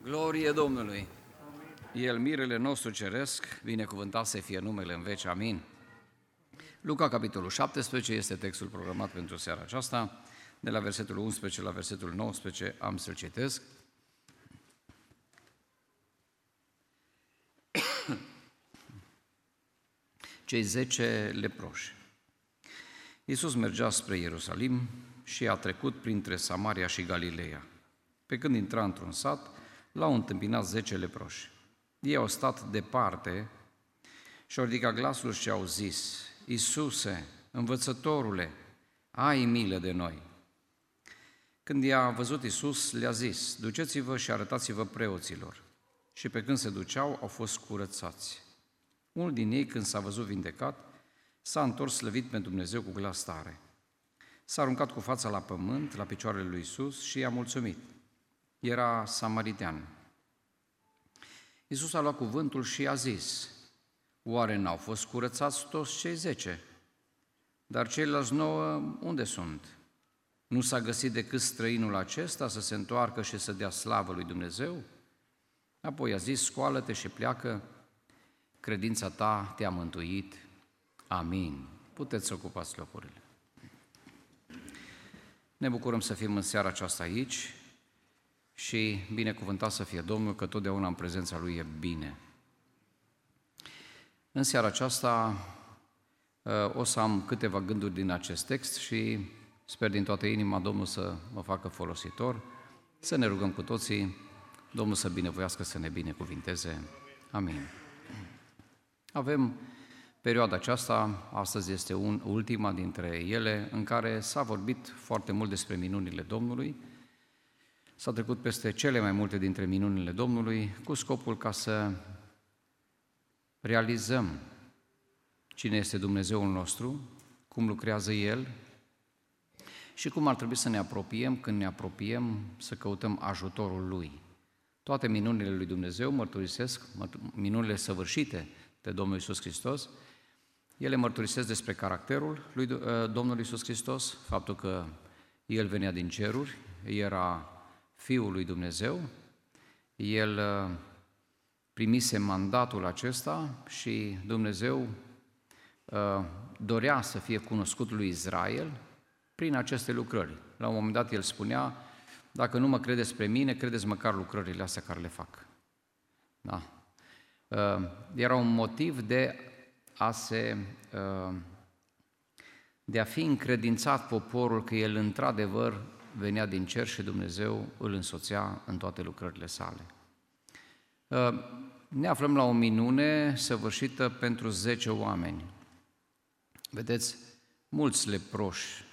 Glorie Domnului! El, mirele nostru ceresc, binecuvântat să fie numele în veci, amin. Luca, capitolul 17, este textul programat pentru seara aceasta, de la versetul 11 la versetul 19, am să-l citesc. Cei 10 leproși. Iisus mergea spre Ierusalim și a trecut printre Samaria și Galileea. Pe când intra într-un sat, l-au întâmpinat 10 leproși. Ei au stat departe și au ridicat glasul și au zis: Iisuse, învățătorule, ai milă de noi. Când i-a văzut Iisus, le-a zis: duceți-vă și arătați-vă preoților. Și pe când se duceau, au fost curățați. Unul din ei, când s-a văzut vindecat, s-a întors slăvit pentru Dumnezeu cu glas tare. S-a aruncat cu fața la pământ, la picioarele lui Iisus și i-a mulțumit. Era samaritean. Iisus a luat cuvântul și a zis: oare n-au fost curățați toți cei 10? Dar ceilalți 9 unde sunt? Nu s-a găsit decât străinul acesta să se întoarcă și să dea slavă lui Dumnezeu? Apoi a zis: scoală-te și pleacă, credința ta te-a mântuit. Amin. Puteți să ocupați locurile. Ne bucurăm să fim în seara aceasta aici și binecuvântat să fie Domnul, că totdeauna în prezența Lui e bine. În seara aceasta o să am câteva gânduri din acest text și sper din toată inima Domnul să mă facă folositor, să ne rugăm cu toții, Domnul să binevoiască, să ne binecuvinteze. Amin. Avem perioada aceasta, astăzi este ultima dintre ele, în care s-a vorbit foarte mult despre minunile Domnului. S-a trecut peste cele mai multe dintre minunile Domnului, cu scopul ca să realizăm cine este Dumnezeul nostru, cum lucrează El și cum ar trebui să ne apropiem, când ne apropiem, să căutăm ajutorul Lui. Toate minunile lui Dumnezeu mărturisesc, minunile săvârșite de Domnul Iisus Hristos, ele mărturisesc despre caracterul lui Domnului Iisus Hristos, faptul că El venea din ceruri, era Fiul lui Dumnezeu, El primise mandatul acesta și Dumnezeu dorea să fie cunoscut lui Israel prin aceste lucrări. La un moment dat El spunea: dacă nu mă credeți pe mine, credeți măcar lucrările astea care le fac. Da. Era un motiv de a fi încredințat poporul că el într-adevăr venea din cer și Dumnezeu îl însoțea în toate lucrările sale. Ne aflăm la o minune săvârșită pentru 10 oameni. Vedeți, mulți leproși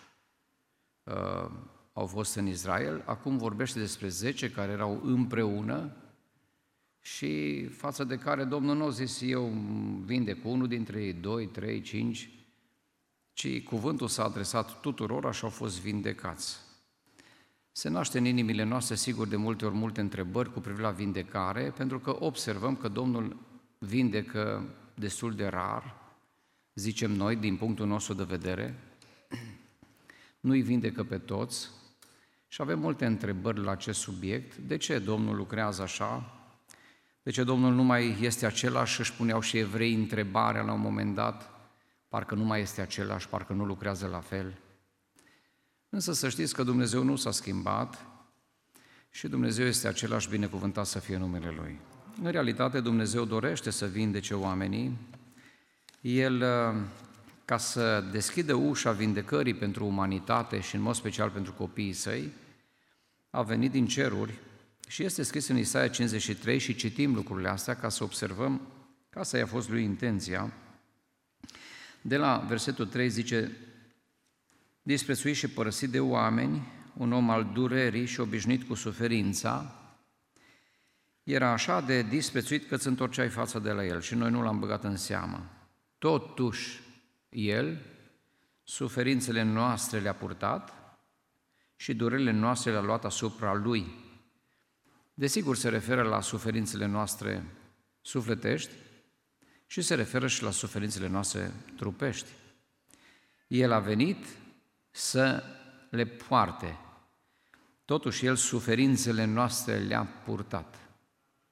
au fost în Israel, acum vorbește despre 10 care erau împreună și față de care Domnul nu a zis: eu vindec unul dintre ei, 2, 3, 5, ci cuvântul s-a adresat tuturor și au fost vindecați. Se naște în inimile noastre, sigur, de multe ori multe întrebări cu privire la vindecare, pentru că observăm că Domnul vindecă destul de rar, zicem noi, din punctul nostru de vedere, nu-i vindecă pe toți și avem multe întrebări la acest subiect. De ce Domnul lucrează așa? De ce Domnul nu mai este același? Își puneau și evreii întrebarea la un moment dat, parcă nu mai este același, parcă nu lucrează la fel. Însă să știți că Dumnezeu nu s-a schimbat și Dumnezeu este același, binecuvântat să fie numele Lui. În realitate, Dumnezeu dorește să vindece oamenii. El, ca să deschidă ușa vindecării pentru umanitate și în mod special pentru copiii săi, a venit din ceruri și este scris în Isaia 53 și citim lucrurile astea ca să observăm că asta i-a fost lui intenția. De la versetul 3 zice: disprețuit și părăsit de oameni, un om al durerii și obișnuit cu suferința, era așa de disprețuit că îți întorceai fața de la el și noi nu l-am băgat în seamă. Totuși, el suferințele noastre le-a purtat și durerile noastre le-a luat asupra lui. Desigur, se referă la suferințele noastre sufletești și se referă și la suferințele noastre trupești. El a venit să le poarte. Totuși, El suferințele noastre le-a purtat.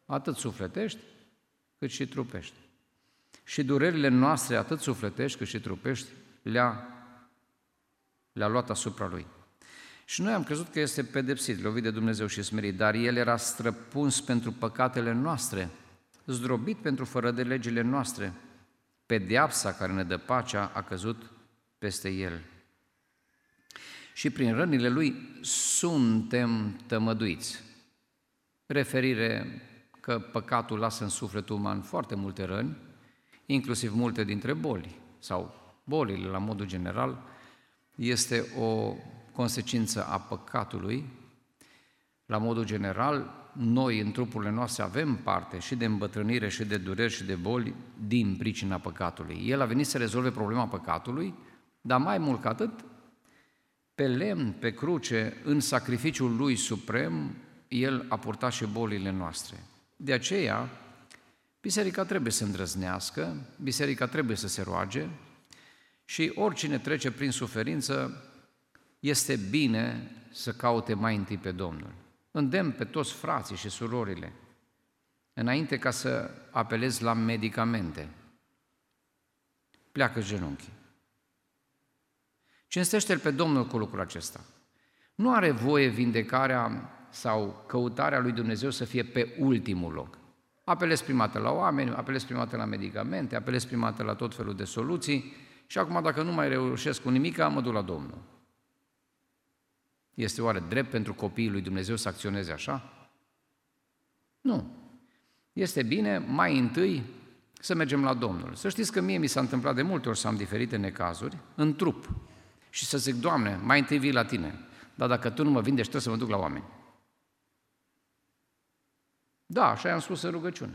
atât sufletești cât și trupești. Și durerile noastre, atât sufletești cât și trupești, le-a luat asupra Lui. Și noi am crezut că este pedepsit, lovit de Dumnezeu și smerit, dar El era străpuns pentru păcatele noastre, zdrobit pentru fără de legile noastre. Pedeapsa care ne dă pacea a căzut peste El. Și prin rănile Lui suntem tămăduiți. Referire că păcatul lasă în sufletul uman foarte multe răni, inclusiv multe dintre boli, sau bolile la modul general, este o consecință a păcatului. La modul general, noi în trupurile noastre avem parte și de îmbătrânire și de dureri și de boli din pricina păcatului. El a venit să rezolve problema păcatului, dar mai mult ca atât, pe lemn, pe cruce, în sacrificiul Lui suprem, El a purtat și bolile noastre. De aceea, biserica trebuie să îndrăznească, biserica trebuie să se roage și oricine trece prin suferință, este bine să caute mai întâi pe Domnul. Îndemn pe toți frații și surorile, înainte ca să apelezi la medicamente. Pleacă genunchii. Cinstește-L pe Domnul cu lucrul acesta. Nu are voie vindecarea sau căutarea lui Dumnezeu să fie pe ultimul loc. Apelezi prima dată la oameni, apelezi prima dată la medicamente, apelezi prima dată la tot felul de soluții și acum dacă nu mai reușesc cu nimic, mă duc la Domnul. Este oare drept pentru copiii lui Dumnezeu să acționeze așa? Nu. Este bine mai întâi să mergem la Domnul. Să știți că mie mi s-a întâmplat de multe ori să am diferite necazuri în trup și să zic, Doamne, mai întâi vii la Tine, dar dacă Tu nu mă vindești, trebuie să mă duc la oameni. Da, așa i-am spus în rugăciune.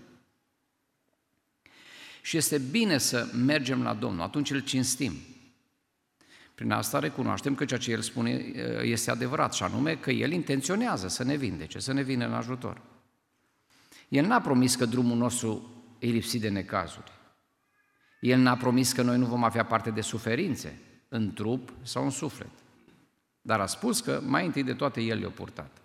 Și este bine să mergem la Domnul, atunci îl cinstim. Prin asta recunoaștem că ceea ce El spune este adevărat, și anume că El intenționează să ne vindece, să ne vină în ajutor. El n-a promis că drumul nostru e lipsit de necazuri. El n-a promis că noi nu vom avea parte de suferințe, în trup sau în suflet. Dar a spus că mai întâi de toate El le-a purtat.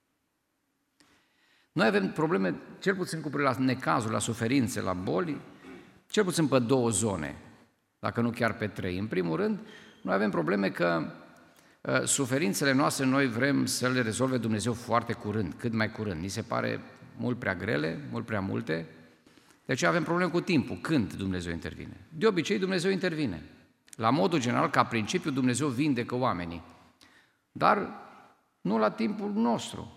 Noi avem probleme, cel puțin cu privire la necazuri, la suferințe, la boli, cel puțin pe două zone, dacă nu chiar pe trei. În primul rând, noi avem probleme că suferințele noastre noi vrem să le rezolve Dumnezeu foarte curând, cât mai curând. Ni se pare mult prea grele, mult prea multe. De aceea avem probleme cu timpul, când Dumnezeu intervine. De obicei Dumnezeu intervine. La modul general, ca principiu, Dumnezeu vindecă oamenii. Dar nu la timpul nostru.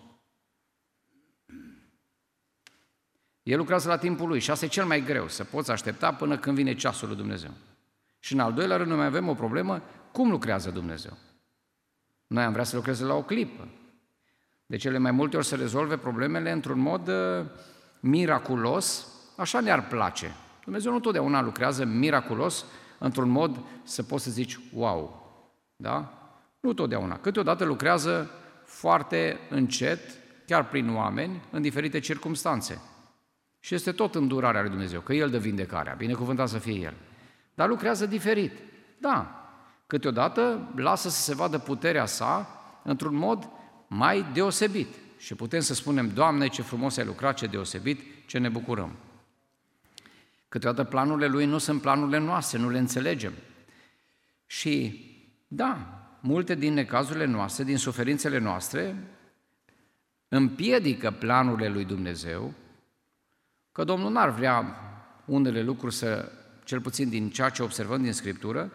El lucrează la timpul Lui și asta e cel mai greu, să poți aștepta până când vine ceasul lui Dumnezeu. Și în al doilea rând, noi mai avem o problemă, cum lucrează Dumnezeu? Noi am vrea să lucreze la o clipă. De cele mai multe ori să rezolve problemele într-un mod miraculos, așa ne-ar place. Dumnezeu nu totdeauna lucrează miraculos, într-un mod să poți să zici, wow, da? Nu totdeauna. Câteodată lucrează foarte încet, chiar prin oameni, în diferite circumstanțe. Și este tot îndurarea lui Dumnezeu, că El dă vindecarea, binecuvântat să fie El. Dar lucrează diferit. Da, câteodată lasă să se vadă puterea sa într-un mod mai deosebit. Și putem să spunem, Doamne, ce frumos ai lucrat, ce deosebit, ce ne bucurăm. Câteodată planurile Lui nu sunt planurile noastre, nu le înțelegem. Și, da, multe din necazurile noastre, din suferințele noastre, împiedică planurile lui Dumnezeu, că Domnul n-ar vrea unele lucruri să, cel puțin din ceea ce observăm din Scriptură,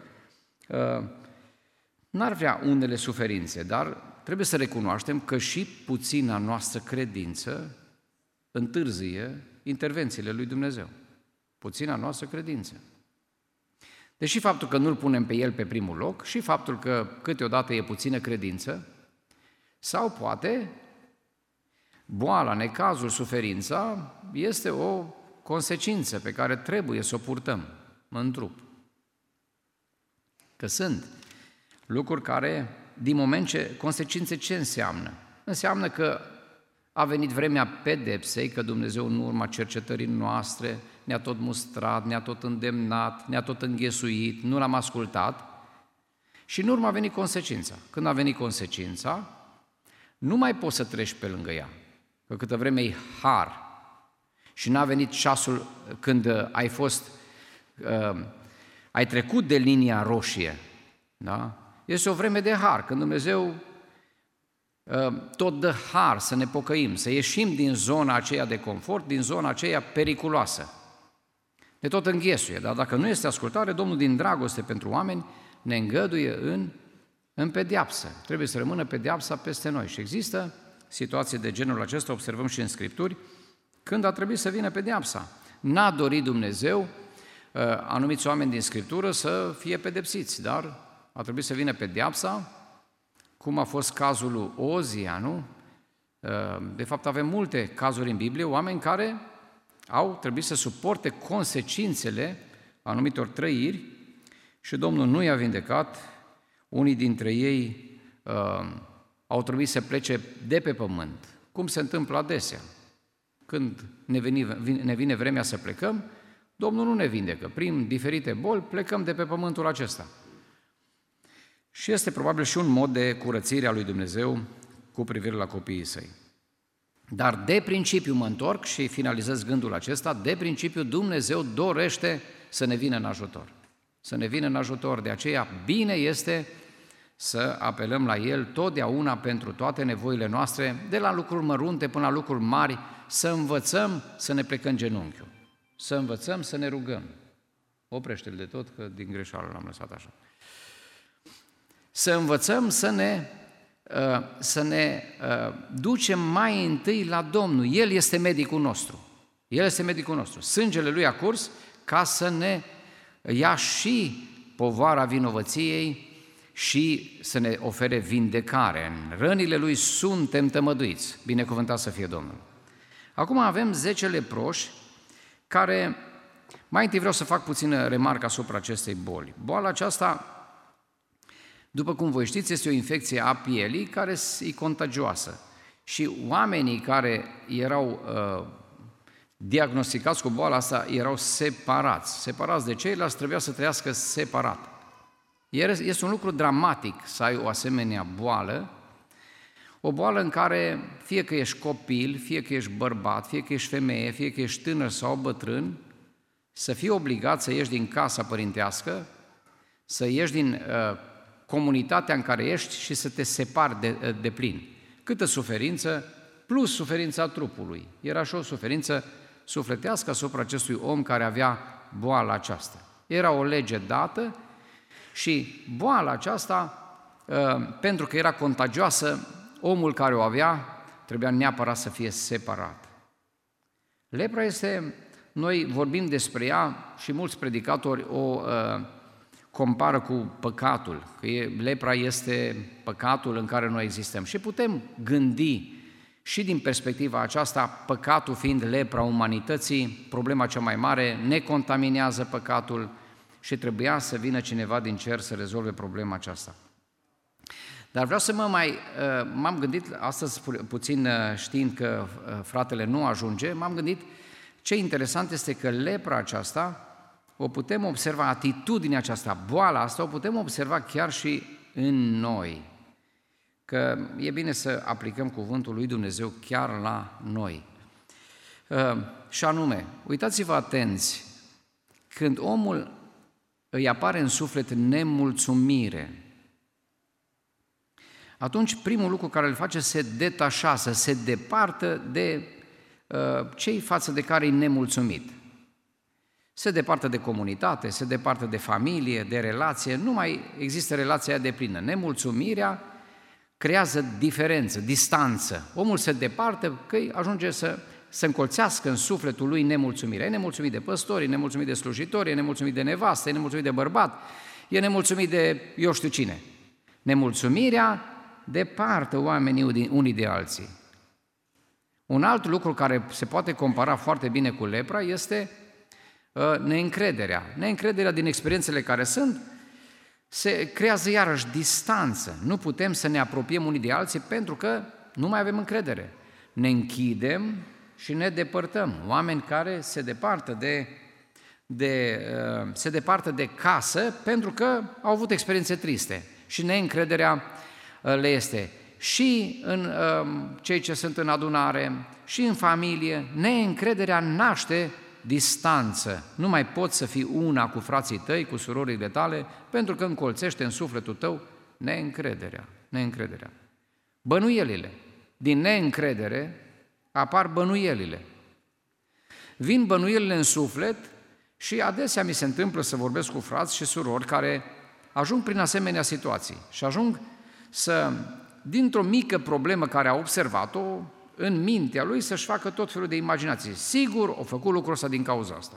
n-ar vrea unele suferințe, dar trebuie să recunoaștem că și puțina noastră credință întârzie intervențiile lui Dumnezeu. Puțina noastră credință. Deși faptul că nu-L punem pe El pe primul loc și faptul că câteodată e puțină credință, sau poate boala, necazul, suferința este o consecință pe care trebuie să o purtăm în trup. Că sunt lucruri care, din moment ce, consecințe ce înseamnă? Înseamnă că a venit vremea pedepsei, că Dumnezeu în urma cercetării noastre ne-a tot mustrat, ne-a tot îndemnat, ne-a tot înghesuit, nu L-am ascultat și în urmă a venit consecința. Când a venit consecința, nu mai poți să treci pe lângă ea, că câtă vreme e har și n-a venit ceasul când ai trecut de linia roșie. Da? Este o vreme de har, când Dumnezeu tot dă har să ne pocăim, să ieșim din zona aceea de confort, din zona aceea periculoasă. Ne tot înghesuie, dar dacă nu este ascultare, Domnul din dragoste pentru oameni ne îngăduie în pedeapsă. Trebuie să rămână pedeapsa peste noi. Și există situații de genul acesta, observăm și în Scripturi, când a trebuit să vină pedeapsa. N-a dorit Dumnezeu anumiți oameni din Scriptură să fie pedepsiți, dar a trebuit să vină pedeapsa, cum a fost cazul lui Ozia, nu? De fapt, avem multe cazuri în Biblie, oameni care au trebuit să suporte consecințele anumitor trăiri și Domnul nu i-a vindecat. Unii dintre ei au trebuit să plece de pe pământ, cum se întâmplă adesea. Când ne vine vremea să plecăm, Domnul nu ne vindecă. Prin diferite boli plecăm de pe pământul acesta. Și este probabil și un mod de curățire a lui Dumnezeu cu privire la copiii săi. Dar de principiu mă întorc și finalizez gândul acesta, de principiu Dumnezeu dorește să ne vină în ajutor. Să ne vină în ajutor, de aceea bine este să apelăm la El totdeauna pentru toate nevoile noastre, de la lucruri mărunte până la lucruri mari, să învățăm să ne plecăm genunchiul, să învățăm să ne rugăm. Oprește-l de tot, că din greșeală l-am lăsat așa. Să învățăm să ne ducem mai întâi la Domnul. El este medicul nostru. El este medicul nostru. Sângele Lui a curs ca să ne ia și povara vinovăției și să ne ofere vindecare. În rănile Lui suntem tămăduiți. Binecuvântat să fie Domnul. Acum avem 10 leproși care, mai întâi vreau să fac puțină remarcă asupra acestei boli. Boala aceasta, după cum voi știți, este o infecție a pielii care e contagioasă. Și oamenii care erau diagnosticați cu boala asta erau separați de ceilalți, trebuia să trăiască separat. Este un lucru dramatic să ai o asemenea boală, o boală în care fie că ești copil, fie că ești bărbat, fie că ești femeie, fie că ești tânăr sau bătrân, să fii obligat să ieși din casa părintească, să ieși din comunitatea în care ești și să te separi de plin. Câtă suferință, plus suferința trupului. Era și o suferință sufletească asupra acestui om care avea boala aceasta. Era o lege dată și boala aceasta, pentru că era contagioasă, omul care o avea trebuia neapărat să fie separat. Lepra este, noi vorbim despre ea și mulți predicatori o compară cu păcatul, că lepra este păcatul în care noi existăm. Și putem gândi și din perspectiva aceasta, păcatul fiind lepra umanității, problema cea mai mare, ne contaminează păcatul și trebuia să vină cineva din cer să rezolve problema aceasta. Dar vreau să m-am gândit, astăzi puțin știind că fratele nu ajunge, m-am gândit ce interesant este că lepra aceasta o putem observa, atitudinea aceasta, boala asta, o putem observa chiar și în noi. Că e bine să aplicăm cuvântul lui Dumnezeu chiar la noi. Și anume, uitați-vă atenți, când omul îi apare în suflet nemulțumire, atunci primul lucru care îl face se detașează, se departă de cei față de care e nemulțumit. Se departă de comunitate, se departă de familie, de relație, nu mai există relația deplină. Nemulțumirea creează diferență, distanță. Omul se departă că ajunge să încolțească în sufletul lui nemulțumirea. E nemulțumit de păstori, e nemulțumit de slujitori, e nemulțumit de nevastă, e nemulțumit de bărbat, e nemulțumit de eu știu cine. Nemulțumirea departă oamenii unii de alții. Un alt lucru care se poate compara foarte bine cu lepra este neîncrederea. Neîncrederea din experiențele care sunt, se creează iarăși distanță. Nu putem să ne apropiem unii de alții pentru că nu mai avem încredere. Ne închidem și ne depărtăm. Oameni care se departă de casă pentru că au avut experiențe triste și neîncrederea le este. și în cei ce sunt în adunare, și în familie. Neîncrederea naște distanță. Nu mai poți să fii una cu frații tăi, cu surorile tale, pentru că încolțește în sufletul tău neîncrederea. Bănuielile. Din neîncredere apar bănuielile. Vin bănuielile în suflet și adesea mi se întâmplă să vorbesc cu frați și surori care ajung prin asemenea situații și ajung să, dintr-o mică problemă care a observat-o, în mintea lui să-și facă tot felul de imaginații. Sigur, au făcut lucrul ăsta din cauza asta.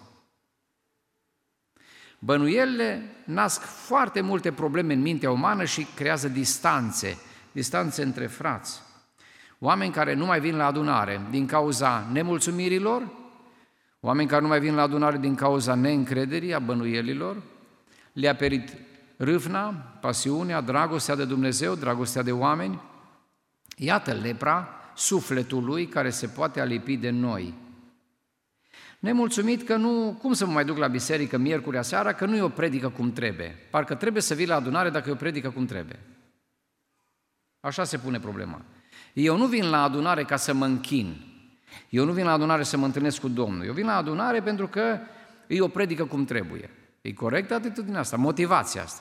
Bănuielile nasc foarte multe probleme în mintea umană și creează distanțe între frați. Oameni care nu mai vin la adunare din cauza nemulțumirilor, oameni care nu mai vin la adunare din cauza neîncrederii, a bănuielilor, le-a perit râvna, pasiunea, dragostea de Dumnezeu, dragostea de oameni. Iată lepra sufletului care se poate alipi de noi. Nemulțumit că nu, cum să mă mai duc la biserică miercurea seara, că nu e o predică cum trebuie. Parcă trebuie să vii la adunare dacă e o predică cum trebuie. Așa se pune problema. Eu nu vin la adunare ca să mă închin. Eu nu vin la adunare să mă întâlnesc cu Domnul. Eu vin la adunare pentru că e o predică cum trebuie. E corectă atitudinea asta, motivația asta.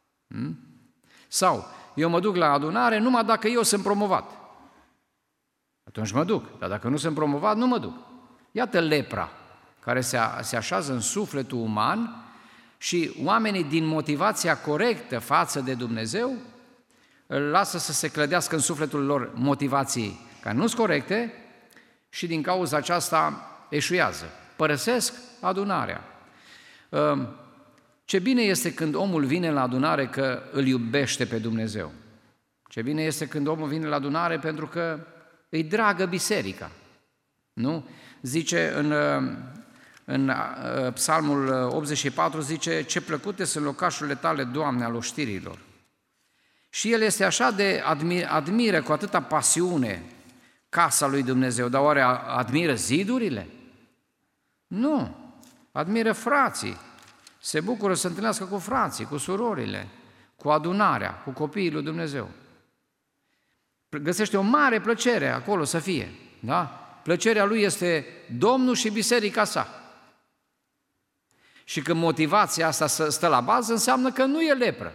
Sau, eu mă duc la adunare numai dacă eu sunt promovat. Atunci mă duc, dar dacă nu sunt promovat, nu mă duc. Iată lepra care se așează în sufletul uman și oamenii din motivația corectă față de Dumnezeu îl lasă să se clădească în sufletul lor motivații care nu sunt corecte și din cauza aceasta eșuează. Părăsesc adunarea. Ce bine este când omul vine la adunare că îl iubește pe Dumnezeu. Ce bine este când omul vine la adunare pentru că îi dragă biserica. Nu? Zice în Psalmul 84, zice, ce plăcute sunt locașurile tale, Doamne, al oștirilor. Și el este așa de admiră cu atâta pasiune casa lui Dumnezeu, dar oare admiră zidurile? Nu, admiră frații, se bucură să se întâlnească cu frații, cu surorile, cu adunarea, cu copiii lui Dumnezeu. Găsește o mare plăcere acolo să fie, da? Plăcerea lui este Domnul și biserica sa. Și când motivația asta stă la bază, înseamnă că nu e lepră.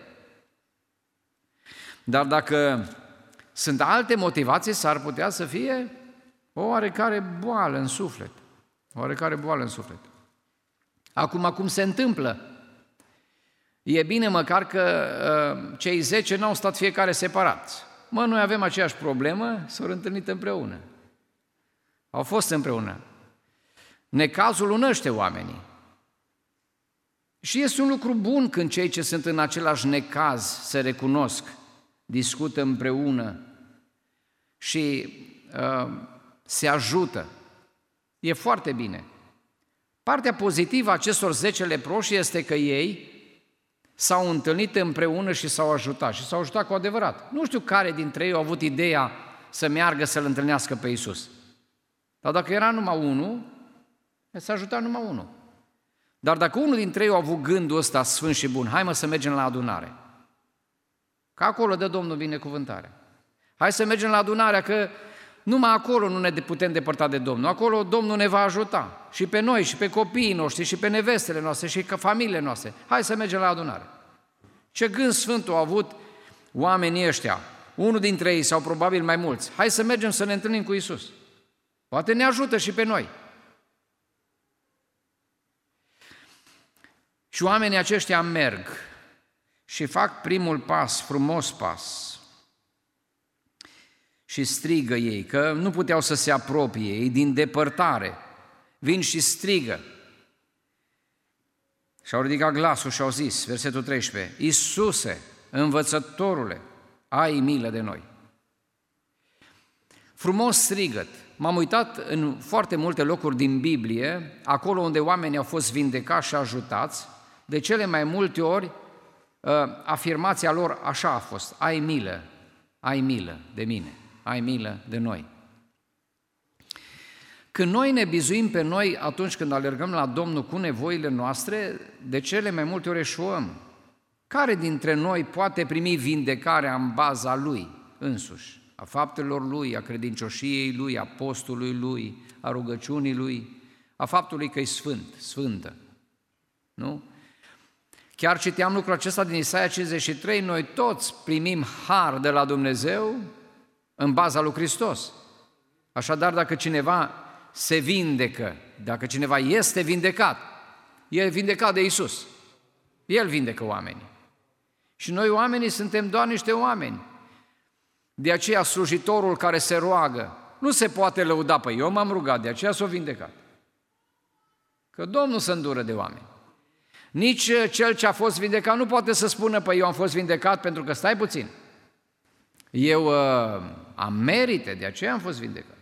Dar dacă sunt alte motivații, s-ar putea să fie o oarecare boală în suflet. Oarecare boală în suflet. Acum, cum se întâmplă? E bine măcar că cei 10 n-au stat fiecare separat. Noi avem aceeași problemă, s-au întâlnit împreună. Au fost împreună. Necazul unește oamenii. Și este un lucru bun când cei ce sunt în același necaz se recunosc, discută împreună și se ajută. E foarte bine. Partea pozitivă a acestor 10 leproși este că ei s-au întâlnit împreună și s-au ajutat. Și s-au ajutat cu adevărat. Nu știu care dintre ei au avut ideea să meargă să-L întâlnească pe Iisus. Dar dacă era numai unul, s-a ajutat numai unul. Dar dacă unul dintre ei a avut gândul ăsta sfânt și bun, hai mă să mergem la adunare, că acolo dă Domnul binecuvântarea. Hai să mergem la adunarea, că numai acolo nu ne putem depărta de Domnul. Acolo Domnul ne va ajuta și pe noi, și pe copiii noștri, și pe nevestele noastre, și pe familiile noastre. Hai să mergem la adunare. Ce gând sfânt au avut oamenii ăștia, unul dintre ei sau probabil mai mulți. Hai să mergem să ne întâlnim cu Iisus. Poate ne ajută și pe noi. Și oamenii aceștia merg și fac primul pas, frumos pas. Și strigă ei, că nu puteau să se apropie, ei din depărtare. Vin și strigă. Și-au ridicat glasul și au zis, versetul 13, Iisuse, învățătorule, ai milă de noi. Frumos strigăt. M-am uitat în foarte multe locuri din Biblie, acolo unde oamenii au fost vindecați și ajutați, de cele mai multe ori afirmația lor așa a fost, ai milă de mine, ai milă de noi. Când noi ne bizuim pe noi atunci când alergăm la Domnul cu nevoile noastre, de cele mai multe ori eșuăm. Care dintre noi poate primi vindecarea în baza lui însuși, a faptelor Lui, a credincioșiei Lui, a postului Lui, a rugăciunii Lui, a faptului că e sfânt, sfântă. Nu? Chiar citeam lucrul acesta din Isaia 53, noi toți primim har de la Dumnezeu în baza lui Hristos. Așadar, dacă cineva se vindecă, dacă cineva este vindecat, e vindecat de Iisus. El vindecă oamenii. Și noi oamenii suntem doar niște oameni. De aceea slujitorul care se roagă nu se poate lăuda, păi eu m-am rugat, de aceea s-o vindecat. Că Domnul se îndură de oameni. Nici cel ce a fost vindecat nu poate să spună, păi eu am fost vindecat pentru că stai puțin. Eu am merite, de aceea am fost vindecat.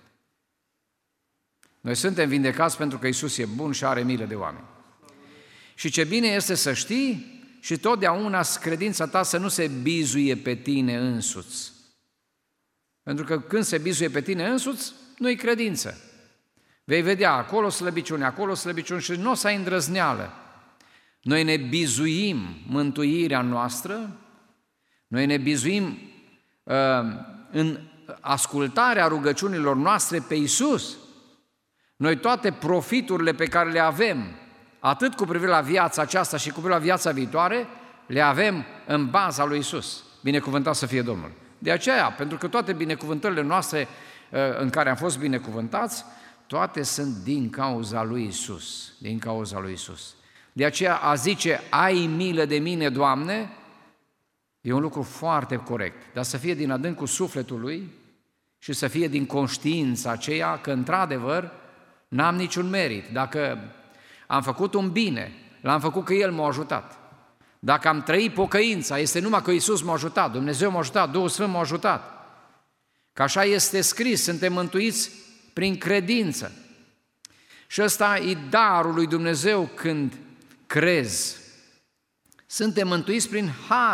Noi suntem vindecați pentru că Iisus e bun și are milă de oameni. Și ce bine este să știi și totdeauna credința ta să nu se bizuie pe tine însuți. Pentru că când se bizuie pe tine însuți, nu-i credință. Vei vedea acolo slăbiciuni și nu o să ai îndrăzneală. Noi ne bizuim mântuirea noastră, noi ne bizuim în ascultarea rugăciunilor noastre pe Iisus. Noi toate profiturile pe care le avem, atât cu privire la viața aceasta și cu privire la viața viitoare, le avem în baza lui Iisus. Binecuvântat să fie Domnul. De aceea, pentru că toate binecuvântările noastre în care am fost binecuvântați, toate sunt din cauza lui Iisus, din cauza lui Iisus. De aceea a zice, ai milă de mine, Doamne, e un lucru foarte corect, dar să fie din adâncul sufletului și să fie din conștiința aceea că, într-adevăr, n-am niciun merit. Dacă am făcut un bine, l-am făcut că El m-a ajutat. Dacă am trăit pocăința, este numai că Iisus m-a ajutat, Dumnezeu m-a ajutat, Duhul Sfânt m-a ajutat. Că așa este scris, suntem mântuiți prin credință. Și ăsta e darul lui Dumnezeu când crezi. Suntem mântuiți prin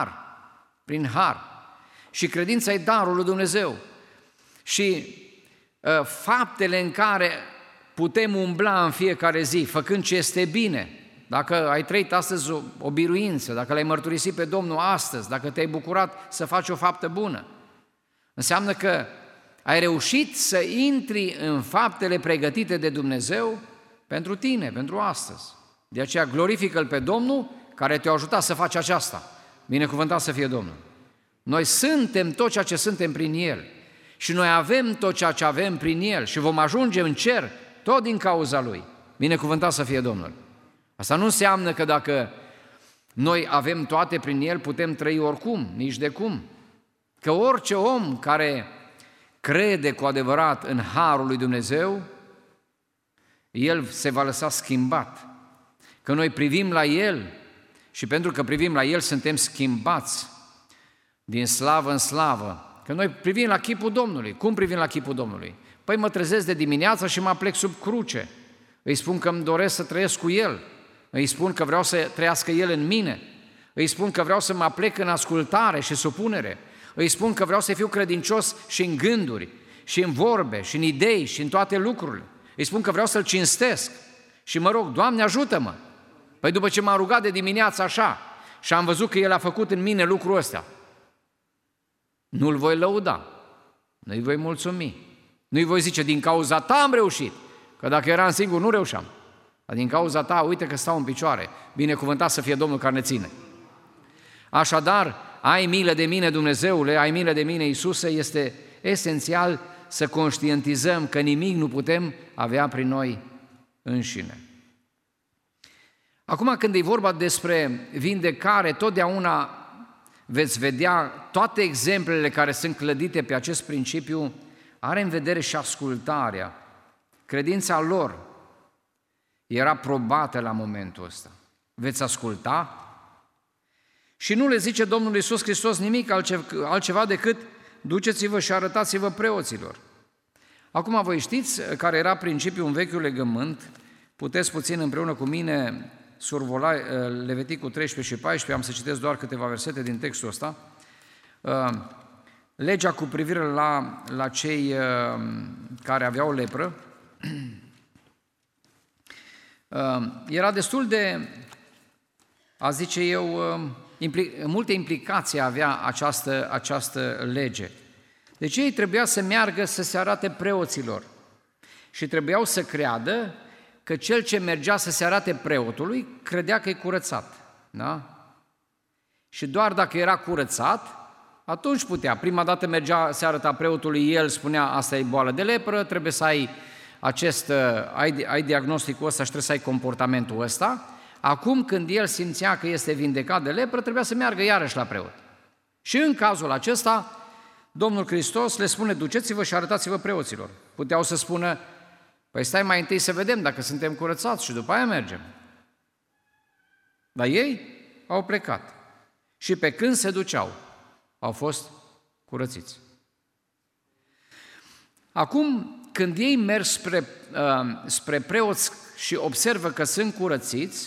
har. Și credința e darul lui Dumnezeu. Și faptele în care putem umbla în fiecare zi, făcând ce este bine. Dacă ai trăit astăzi o biruință, dacă l-ai mărturisit pe Domnul astăzi, dacă te-ai bucurat să faci o faptă bună, înseamnă că ai reușit să intri în faptele pregătite de Dumnezeu pentru tine, pentru astăzi. De aceea glorifică-L pe Domnul care te-a ajutat să faci aceasta. Binecuvântat să fie Domnul. Noi suntem tot ceea ce suntem prin El și noi avem tot ceea ce avem prin El și vom ajunge în cer tot din cauza Lui. Binecuvântat să fie Domnul. Asta nu înseamnă că dacă noi avem toate prin El, putem trăi oricum, nici de cum. Că orice om care crede cu adevărat în harul lui Dumnezeu, el se va lăsa schimbat. Că noi privim la El și pentru că privim la El suntem schimbați din slavă în slavă. Că noi privim la chipul Domnului. Cum privim la chipul Domnului? Păi mă trezesc de dimineață și mă aplec sub cruce. Îi spun că îmi doresc să trăiesc cu El. Îi spun că vreau să trăiască El în mine. Îi spun că vreau să mă aplec în ascultare și supunere. Îi spun că vreau să fiu credincios și în gânduri, și în vorbe, și în idei, și în toate lucrurile. Îi spun că vreau să-L cinstesc. Și mă rog, Doamne, ajută-mă! Păi după ce m-am rugat de dimineață așa și am văzut că El a făcut în mine lucrul ăsta, nu-L voi lăuda, nu-i voi mulțumi, nu-i voi zice, din cauza Ta am reușit, că dacă eram singur nu reușeam, dar din cauza Ta, uite că stau în picioare, binecuvântat să fie Domnul care ne ține. Așadar, ai milă de mine, Dumnezeule, ai milă de mine, Iisuse, este esențial să conștientizăm că nimic nu putem avea prin noi înșine. Acum, când e vorba despre vindecare, totdeauna veți vedea toate exemplele care sunt clădite pe acest principiu, are în vedere și ascultarea. Credința lor era probată la momentul ăsta. Veți asculta? Și nu le zice Domnul Iisus Hristos nimic altceva decât duceți-vă și arătați-vă preoților. Acum voi știți care era principiul în Vechiul Legământ, puteți puțin împreună cu mine survola Leviticul 13 și 14, am să citesc doar câteva versete din textul ăsta. Legea cu privire la cei care aveau lepră era destul de, a zice eu, multe implicații avea această lege. Deci ei trebuia să meargă să se arate preoților și trebuiau să creadă că cel ce mergea să se arate preotului credea că e curățat. Da? Și doar dacă era curățat, atunci putea. Prima dată mergea, se arăta preotului, el spunea, asta e boală de lepră, trebuie să ai ai diagnosticul ăsta și trebuie să ai comportamentul ăsta. Acum, când el simțea că este vindecat de lepră, trebuia să meargă iarăși la preot. Și în cazul acesta, Domnul Hristos le spune, duceți-vă și arătați-vă preoților. Puteau să spună, păi stai mai întâi să vedem dacă suntem curățați și după aia mergem. Dar ei au plecat și pe când se duceau, au fost curățiți. Acum, când ei merg spre preoți și observă că sunt curățiți,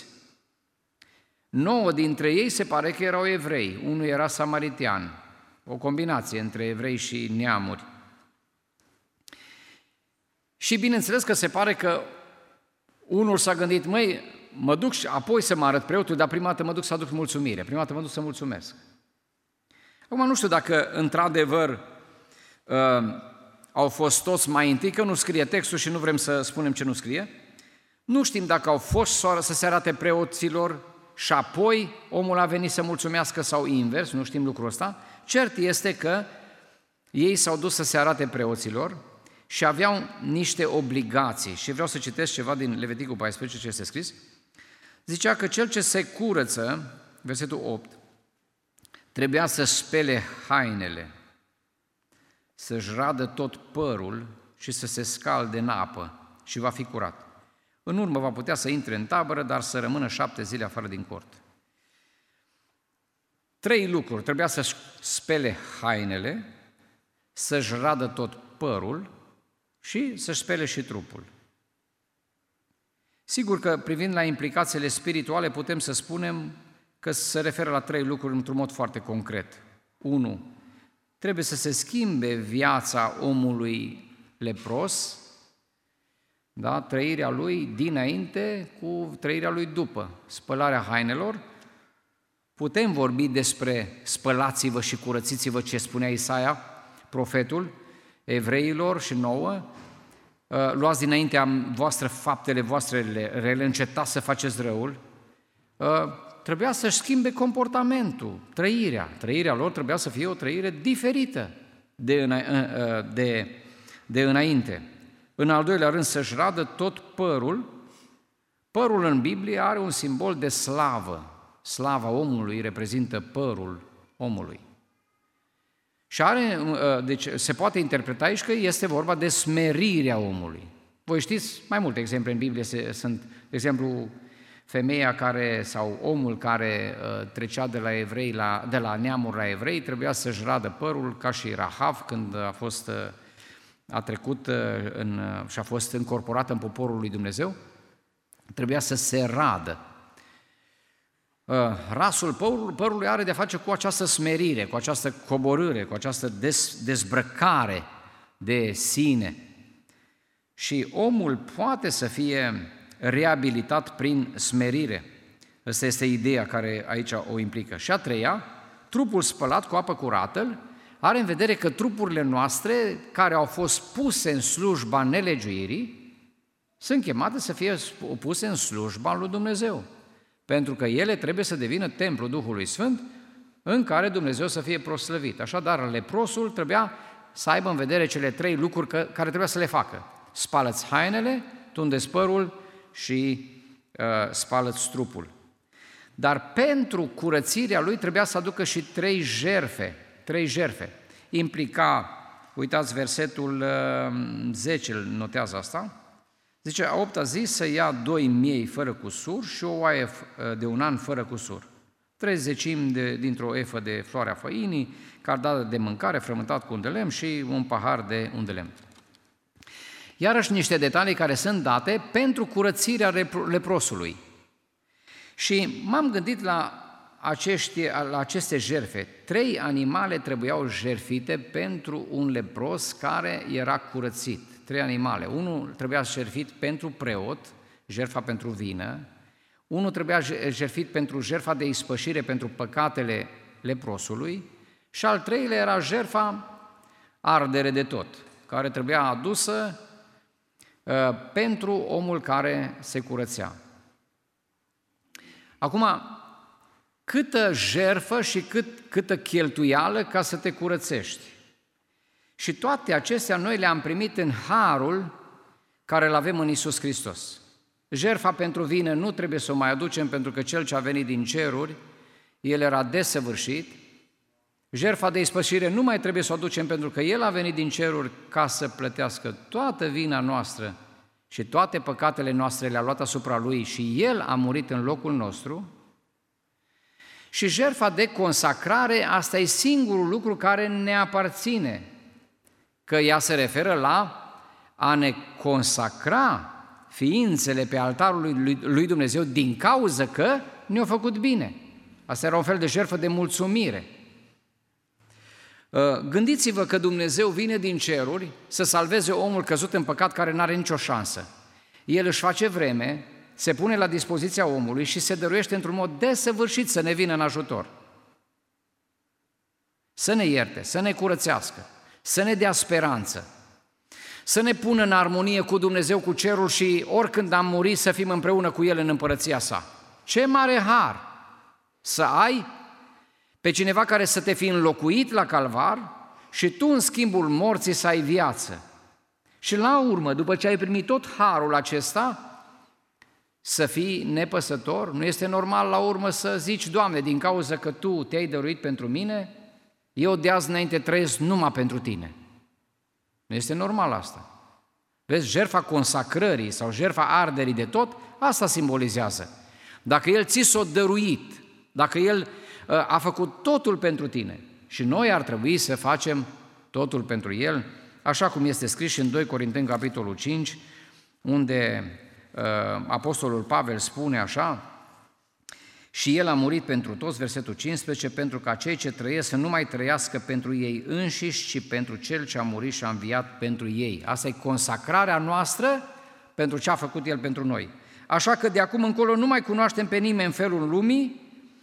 9 dintre ei se pare că erau evrei, unul era samaritean, o combinație între evrei și neamuri. Și bineînțeles că se pare că unul s-a gândit, măi, mă duc și apoi să mă arăt preotul, dar prima dată mă duc să aduc mulțumire, prima dată mă duc să mulțumesc. Acum nu știu dacă într-adevăr au fost toți mai întâi, că nu scrie textul și nu vrem să spunem ce nu scrie, nu știm dacă au fost să se arate preoților și apoi omul a venit să mulțumească sau invers, nu știm lucrul ăsta. Cert este că ei s-au dus să se arate preoților și aveau niște obligații. Și vreau să citesc ceva din Leviticul 14, ce este scris. Zicea că cel ce se curăță, versetul 8, trebuia să spele hainele, să-și radă tot părul și să se scalde în apă și va fi curat. În urmă va putea să intre în tabără, dar să rămână 7 zile afară din cort. 3 lucruri. Trebuia să spele hainele, să-și radă tot părul și să-și spele și trupul. Sigur că privind la implicațiile spirituale putem să spunem că se referă la 3 lucruri într-un mod foarte concret. 1. Trebuie să se schimbe viața omului lepros, da? Trăirea lui dinainte cu trăirea lui după. Spălarea hainelor. Putem vorbi despre spălați-vă și curățiți-vă, ce spunea Isaia, profetul, evreilor și nouă. Luați dinaintea voastră faptele voastre rele, încetați să faceți răul. Trebuia să-și schimbe comportamentul, trăirea. Trăirea lor trebuia să fie o trăire diferită de înainte. În al doilea rând, să-și radă tot părul. Părul în Biblie are un simbol de slavă. Slava omului reprezintă părul omului. Și deci se poate interpreta aici că este vorba de smerirea omului. Voi știți mai multe exemple în Biblie, sunt, de exemplu, femeia sau omul care trecea de la evrei de la neamuri la evrei, trebuia să-și radă părul, ca și Rahav când a trecut și a fost încorporată în poporul lui Dumnezeu, trebuia să se radă. Rasul părului are de-a face cu această smerire, cu această coborâre, cu această dezbrăcare de sine. Și omul poate să fie reabilitat prin smerire. Asta este ideea care aici o implică. Și a treia, trupul spălat cu apă curată are în vedere că trupurile noastre, care au fost puse în slujba nelegiuirii, sunt chemate să fie puse în slujba lui Dumnezeu. Pentru că ele trebuie să devină templul Duhului Sfânt în care Dumnezeu să fie proslăvit. Așadar, leprosul trebuia să aibă în vedere cele 3 lucruri care trebuia să le facă. Spală-ți hainele, tunde-ți părul și spală-ți trupul. Dar pentru curățirea lui trebuia să aducă și 3 jertfe. 3 jertfe. Implica, uitați versetul 10, îl notează asta, zice, a 8-a zi să ia 2 miei fără cusur și o oaie de 1 an fără cusur. 30 dintr-o efă de floarea făinii, cardată de mâncare, frământat cu un de lemn și un pahar de un de lemn. Iarăși niște detalii care sunt date pentru curățirea leprosului. Și m-am gândit la aceste jertfe. 3 animale trebuiau jertfite pentru un lepros care era curățit. 3 animale. Unul trebuia jertfit pentru preot, jertfa pentru vină. Unul trebuia jertfit pentru jertfa de ispășire pentru păcatele leprosului. Și al 3-lea era jertfa ardere de tot, care trebuia adusă pentru omul care se curățea. Acum, câtă jertfă și câtă cheltuială ca să te curățești. Și toate acestea noi le-am primit în harul care îl avem în Iisus Hristos. Jertfa pentru vină nu trebuie să o mai aducem pentru că Cel ce a venit din ceruri, El era desăvârșit. Jertfa de ispășire nu mai trebuie să o aducem pentru că El a venit din ceruri ca să plătească toată vina noastră și toate păcatele noastre le-a luat asupra Lui și El a murit în locul nostru. Și jertfa de consacrare, asta e singurul lucru care ne aparține, că ea se referă la a ne consacra ființele pe altarul lui Dumnezeu din cauză că ne-a făcut bine. Asta era un fel de jertfă de mulțumire. Gândiți-vă că Dumnezeu vine din ceruri să salveze omul căzut în păcat care nu are nicio șansă. El își face vreme, se pune la dispoziția omului și se dăruiește într-un mod desăvârșit să ne vină în ajutor. Să ne ierte, să ne curățească, să ne dea speranță, să ne pună în armonie cu Dumnezeu, cu cerul și oricând am murit să fim împreună cu El în împărăția Sa. Ce mare har să ai pe cineva care să te fi înlocuit la calvar și tu în schimbul morții să ai viață. Și la urmă, după ce ai primit tot harul acesta, să fii nepăsător. Nu este normal la urmă să zici: Doamne, din cauza că Tu te-ai dăruit pentru mine, eu de azi înainte trăiesc numai pentru Tine. Nu este normal asta. Vezi, jertfa consacrării sau jertfa arderii de tot, asta simbolizează. Dacă El ți s-a dăruit, dacă El a făcut totul pentru tine și noi ar trebui să facem totul pentru El, așa cum este scris și în 2 Corinteni, capitolul 5, unde apostolul Pavel spune așa: și El a murit pentru toți, versetul 15, pentru ca cei ce trăiesc să nu mai trăiască pentru ei înșiși, ci pentru Cel ce a murit și a înviat pentru ei. Asta e consacrarea noastră pentru ce a făcut El pentru noi. Așa că de acum încolo nu mai cunoaștem pe nimeni în felul lumii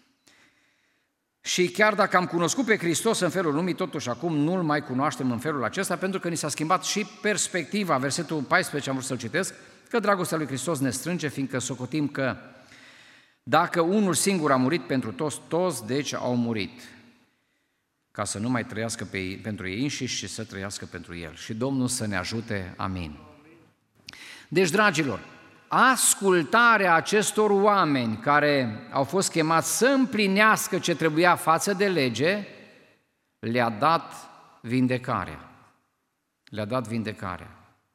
și chiar dacă am cunoscut pe Hristos în felul lumii, totuși acum nu-L mai cunoaștem în felul acesta pentru că ni s-a schimbat și perspectiva. Versetul 14 am vrut să-l citesc, că dragostea lui Hristos ne strânge, fiindcă socotim că dacă unul singur a murit pentru toți, toți deci au murit, ca să nu mai trăiască pentru ei înșiși, ci să trăiască pentru El. Și Domnul să ne ajute, amin. Deci, dragilor, ascultarea acestor oameni care au fost chemați să împlinească ce trebuia față de lege, le-a dat vindecarea. Le-a dat vindecarea.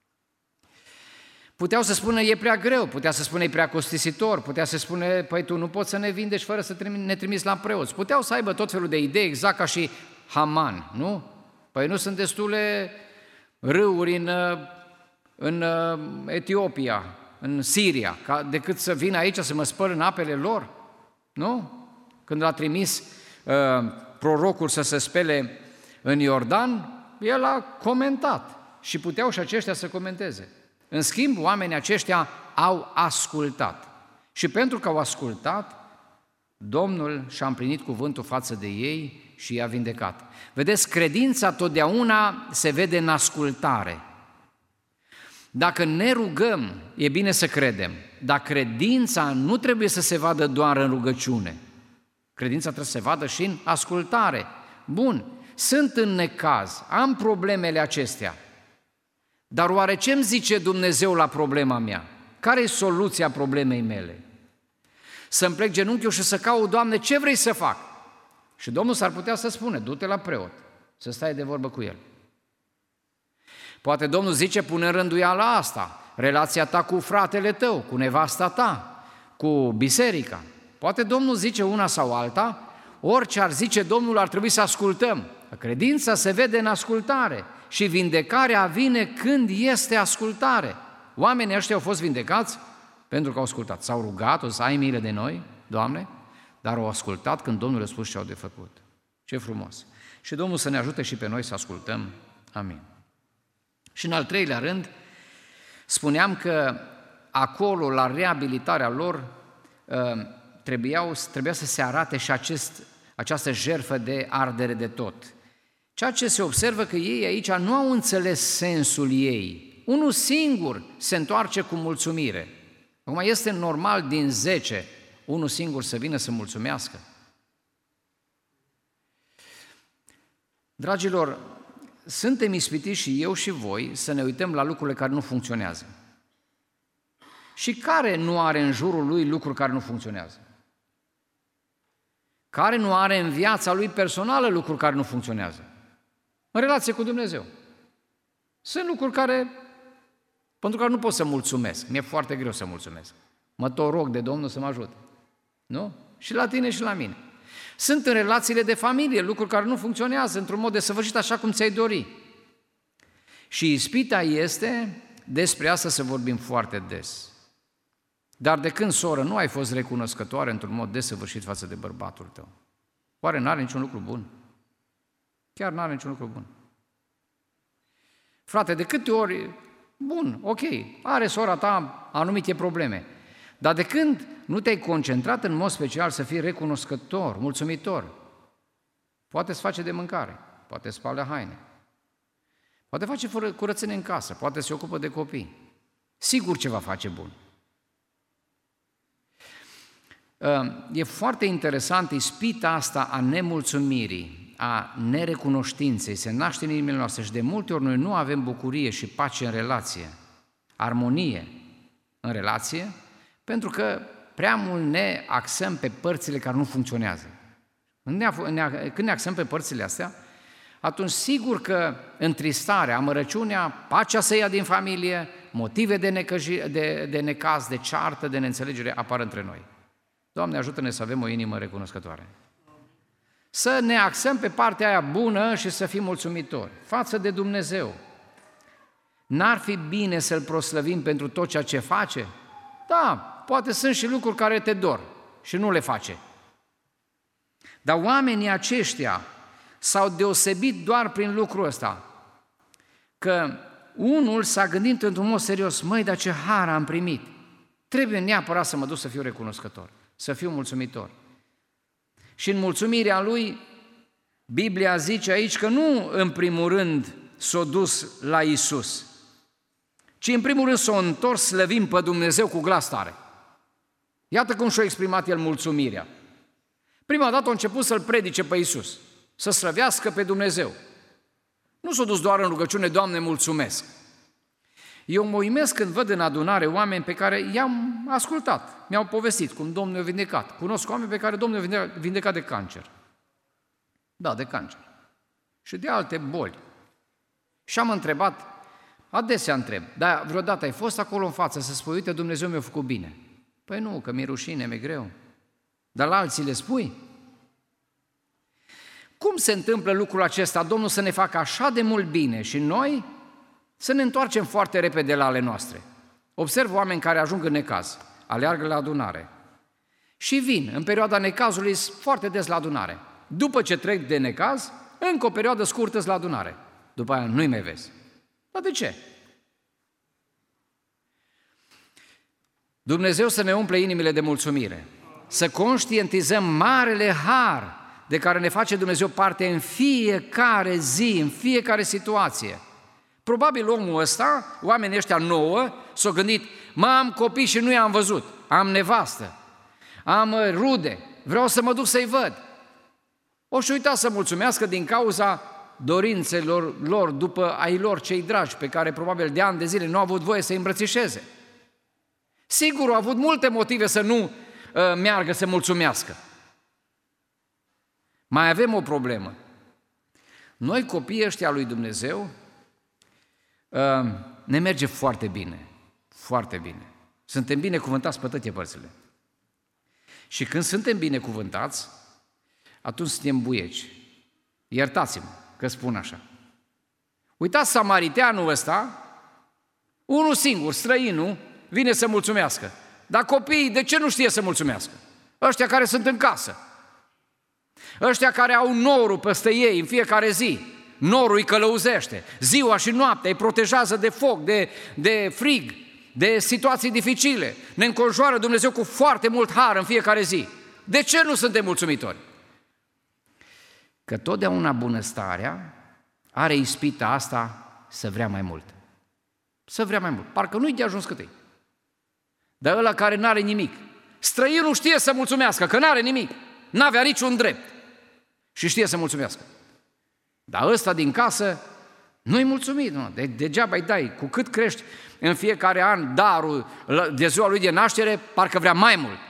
Puteau să spună: e prea greu, putea să spună: e prea costisitor, putea să spune: păi tu nu poți să ne vindeci fără să ne trimiți la preoți. Puteau să aibă tot felul de idei, exact ca și Haman, nu? Păi nu sunt destule râuri în Etiopia, în Siria, decât să vină aici să mă spăl în apele lor, nu? Când l-a trimis prorocul să se spele în Iordan, el a comentat și puteau și aceștia să comenteze. În schimb, oamenii aceștia au ascultat. Și pentru că au ascultat, Domnul și-a împlinit cuvântul față de ei și i-a vindecat. Vedeți, credința totdeauna se vede în ascultare. Dacă ne rugăm, e bine să credem, dar credința nu trebuie să se vadă doar în rugăciune. Credința trebuie să se vadă și în ascultare. Bun, sunt în necaz, am problemele acestea, dar oare ce-mi zice Dumnezeu la problema mea? Care e soluția problemei mele? Să-mi plec genunchiul și să caut: Doamne, ce vrei să fac? Și Domnul s-ar putea să spună: du-te la preot, să stai de vorbă cu el. Poate Domnul zice: pune în rânduială asta, relația ta cu fratele tău, cu nevasta ta, cu biserica. Poate Domnul zice una sau alta, orice ar zice Domnul ar trebui să ascultăm. Credința se vede în ascultare și vindecarea vine când este ascultare. Oamenii ăștia au fost vindecați pentru că au ascultat. S-au rugat: o să ai milă de noi, Doamne, dar au ascultat când Domnul le-a spus ce au de făcut. Ce frumos! Și Domnul să ne ajute și pe noi să ascultăm. Amin. Și în al treilea rând, spuneam că acolo, la reabilitarea lor, trebuia să se arate și această jertfă de ardere de tot. Ceea ce se observă că ei aici nu au înțeles sensul ei. Unul singur se întoarce cu mulțumire. Acum este normal din 10 unul singur să vină să mulțumească? Dragilor, suntem ispitiți și eu și voi să ne uităm la lucrurile care nu funcționează. Și care nu are în jurul lui lucruri care nu funcționează? Care nu are în viața lui personală lucruri care nu funcționează? În relație cu Dumnezeu. Sunt lucruri pentru care nu pot să mulțumesc. Mi-e foarte greu să mulțumesc. Mă tot rog de Domnul să mă ajute. Nu? Și la tine și la mine. Sunt în relațiile de familie lucruri care nu funcționează într-un mod desăvârșit așa cum ți-ai dori. Și ispita este despre asta să vorbim foarte des. Dar de când, soră, nu ai fost recunoscătoare într-un mod desăvârșit față de bărbatul tău? Oare n-are niciun lucru bun? Chiar n-are niciun lucru bun. Frate, de câte ori, bun, ok, are sora ta anumite probleme, dar de când nu te-ai concentrat în mod special să fii recunoscător, mulțumitor? Poate să face de mâncare, poate spală haine, poate face curățenie în casă, poate se ocupă de copii. Sigur ce va face bun. E foarte interesant ispita asta a nemulțumirii, a nerecunoștinței, se naște în inimile noastre și de multe ori noi nu avem bucurie și pace în relație, armonie în relație, pentru că prea mult ne axăm pe părțile care nu funcționează. Când ne axăm pe părțile astea, atunci sigur că întristarea, amărăciunea, pacea se ia din familie, motive de necaz, de ceartă, de neînțelegere apar între noi. Doamne, ajută-ne să avem o inimă recunoscătoare. Să ne axăm pe partea aia bună și să fim mulțumitori față de Dumnezeu. N-ar fi bine să-L proslăvim pentru tot ceea ce face? Da, poate sunt și lucruri care te dor și nu le face. Dar oamenii aceștia s-au deosebit doar prin lucrul ăsta, că unul s-a gândit într-un mod serios, măi, dar ce har am primit, trebuie neapărat să mă duc să fiu recunoscător, să fiu mulțumitor. Și în mulțumirea lui, Biblia zice aici că nu în primul rând s-a dus la Iisus, ci în primul rând s-a întors slăvind pe Dumnezeu cu glas tare. Iată cum și-a exprimat el mulțumirea. Prima dată a început să-L predice pe Iisus, să slăvească pe Dumnezeu. Nu s-a dus doar în rugăciune, Doamne, mulțumesc. Eu mă uimesc când văd în adunare oameni pe care i-am ascultat, mi-au povestit cum Domnul i-a vindecat. Cunosc oameni pe care Domnul i-a vindecat de cancer. Da, de cancer. Și de alte boli. Și am întrebat, adesea întreb, dar vreodată ai fost acolo în față să spui, uite, Dumnezeu mi-a făcut bine? Păi nu, că mi-e rușine, mi-e greu. Dar la alții le spui? Cum se întâmplă lucrul acesta, Domnul să ne facă așa de mult bine și noi să ne întoarcem foarte repede la ale noastre? Observ oameni care ajung în necaz, aleargă la adunare și vin în perioada necazului foarte des la adunare. După ce trec de necaz, încă o perioadă scurtă la adunare. După aia nu-i mai vezi. Dar de ce? Dumnezeu să ne umple inimile de mulțumire, să conștientizăm marele har de care ne face Dumnezeu parte în fiecare zi, în fiecare situație. Probabil omul ăsta, oamenii ăștia nouă, s-au gândit, am copii și nu i-am văzut, am nevastă, am rude, vreau să mă duc să-i văd. O și uita să mulțumească din cauza dorințelor lor după ai lor cei dragi, pe care probabil de ani de zile nu au avut voie să-i îmbrățișeze. Sigur, au avut multe motive să nu meargă să mulțumească. Mai avem o problemă. Noi, copiii ăștia lui Dumnezeu, ne merge foarte bine, foarte bine. Suntem binecuvântați pe toate părțile. Și când suntem binecuvântați, atunci suntem buieci. Iertați-mă că spun așa. Uitați, samariteanul ăsta, unul singur, străinul, vine să mulțumească. Dar copiii, de ce nu știe să mulțumească? Ăștia care sunt în casă. Ăștia care au norul peste ei în fiecare zi. Norul îi călăuzește. Ziua și noaptea îi protejează de foc, de frig, de situații dificile. Ne înconjoară Dumnezeu cu foarte mult har în fiecare zi. De ce nu suntem mulțumitori? Că totdeauna bunăstarea are ispita asta să vrea mai mult. Să vrea mai mult. Parcă nu-i de ajuns cât e. Dar ăla care n-are nimic, străinul știe să mulțumească, că n-are nimic, n-avea niciun drept și știe să mulțumească. Dar ăsta din casă nu-i mulțumit, nu. Degeaba îi dai. Cu cât crești în fiecare an darul de ziua lui de naștere, parcă vrea mai mult.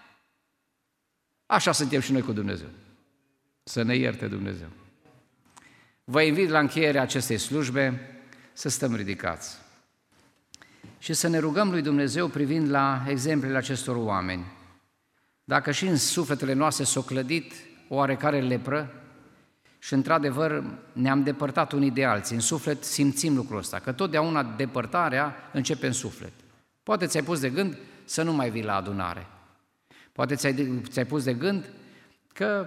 Așa suntem și noi cu Dumnezeu. Să ne ierte Dumnezeu. Vă invit la încheierea acestei slujbe să stăm ridicați și să ne rugăm lui Dumnezeu privind la exemplele acestor oameni. Dacă și în sufletele noastre s-a clădit o oarecare lepră și într-adevăr ne-am depărtat unii de alții, în suflet simțim lucrul ăsta, că totdeauna depărtarea începe în suflet. Poate ți-ai pus de gând să nu mai vii la adunare. Poate ți-ai pus de gând că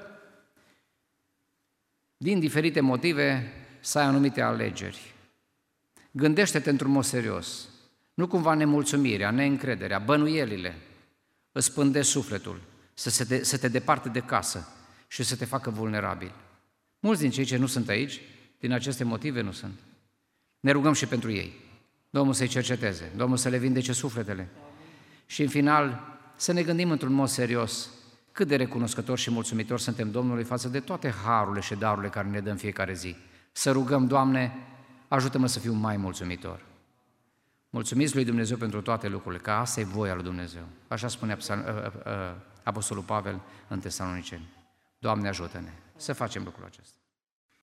din diferite motive să ai anumite alegeri. Gândește-te într-un mod serios. Nu cumva nemulțumirea, neîncrederea, bănuielile îți pândesc sufletul să te departe de casă și să te facă vulnerabil. Mulți din cei ce nu sunt aici, din aceste motive nu sunt. Ne rugăm și pentru ei. Domnul să-i cerceteze, Domnul să le vindece sufletele. Și în final să ne gândim într-un mod serios cât de recunoscători și mulțumitori suntem Domnului față de toate harurile și darurile care ne dă în fiecare zi. Să rugăm, Doamne, ajută-mă să fiu mai mulțumitor. Mulțumiți lui Dumnezeu pentru toate lucrurile, că asta e voia lui Dumnezeu. Așa spunea Apostolul Pavel în Tesaloniceni. Doamne, ajută-ne să facem lucrul acesta.